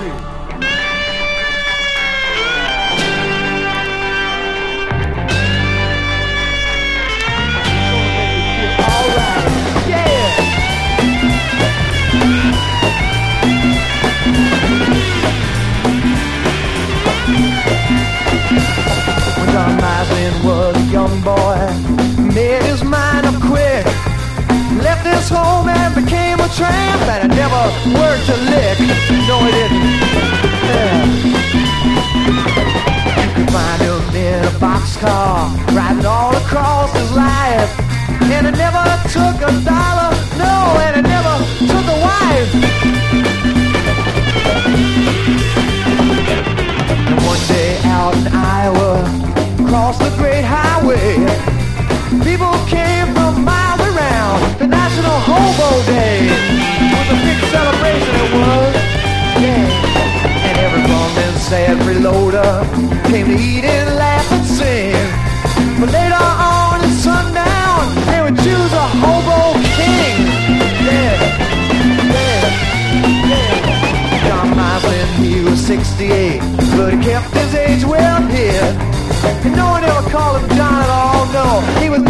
Was a young boy, made his mind up quick, left his home and became a tramp, and it never worked a lick. No, it didn't. Yeah. You could find him in a boxcar, riding all across his life, and it never took a dollar, no, and it never took a wife. And one day out in Iowa, across the great highway, people came from miles around. The National Hobo Day was a big celebration, it was, yeah. And every bum and sad freeloader came to eat and laugh and sing. But later on at sundown, they would choose a hobo king. Yeah, yeah, yeah. John Mislin, he was 68, but he kept his age well hid. And no one ever called him John at all, no. He was